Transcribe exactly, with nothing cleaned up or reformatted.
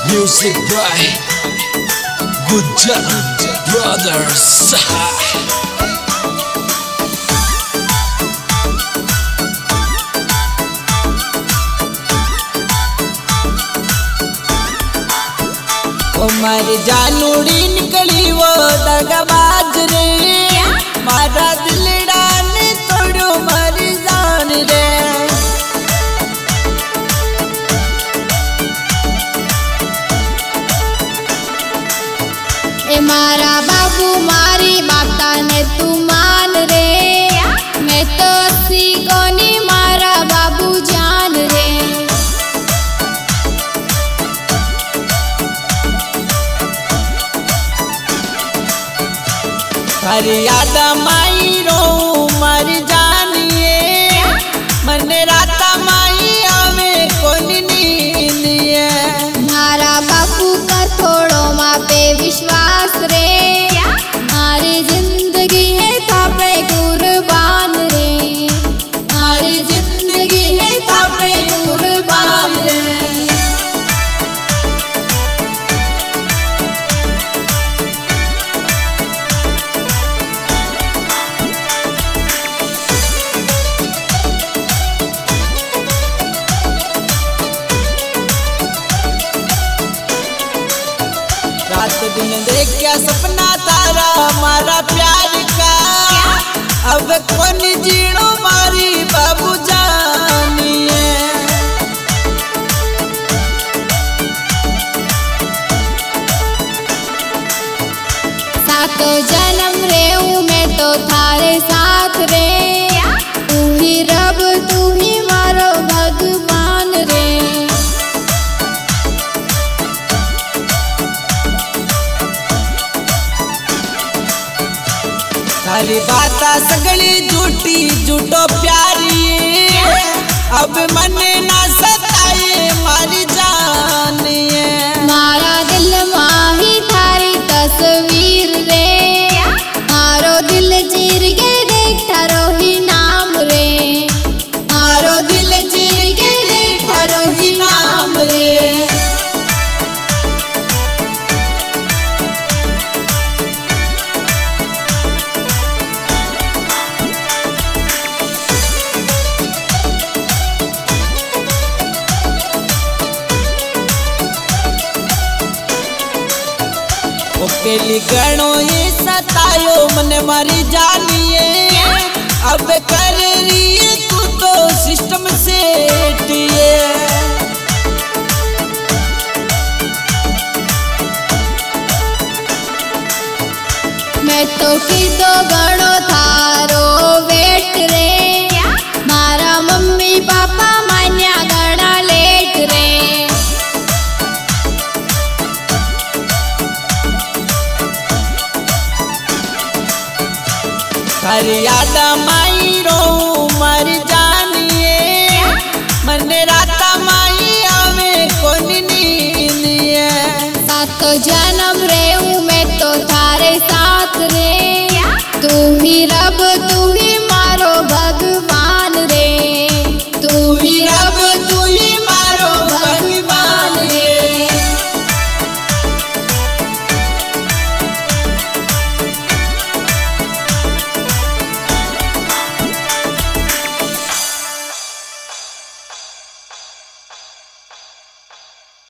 Music by Gujjar Brothers. ओ मारी जानूड़ी निकली वो दगाबाज रे, मारा दिलड़ा ने तोड़ो मारी जान रे। ए मारा बाबू मारी माता ने तू मान रे, मैं तो अस्सी कोनी मारा बाबू जान रे। हरी याद माई रो मर जानिए, मन राता माई आवे कोनी नींदिए। मारा बापू का थोड़ो माँ पे विश्वास रे, मारी जिंदगी है थापे कुर्बान रे, मारी जिंदगी है थापे कुर्बान रे। रात दिन देख क्या सपना तारा मारा प्यार का, अब कौन जीणो मारी बाबू जानिए। सातो जन्म रे हूँ मैं तो थारे साथ रे, तू ही रब तू ही मारो भगवान रे। सारी बाता सगली झूठी झूठो प्यारी, अब मन ना सताए मारी जानिए। मारा दिल माही थारी तस्वीर रे, मारो दिल चीर के देख थारो ही नाम रे, मारो दिल चीर के देख थारो ही नाम रे। ओकेली गणो ये सतायो मन मारी जानिए, अब कर रही है तू तो सिस्टम सेटिए। मैं तो की दो गणो थारो वेट रे, मारा मम्मी पापा मान्या गणा लेट रे। हरी याद माई रो मर जानिए, मन राता माई आवे कोनी नींदिए। सातो जन्म रे हूँ मैं तो थारे साथ रे, तू ही रब तू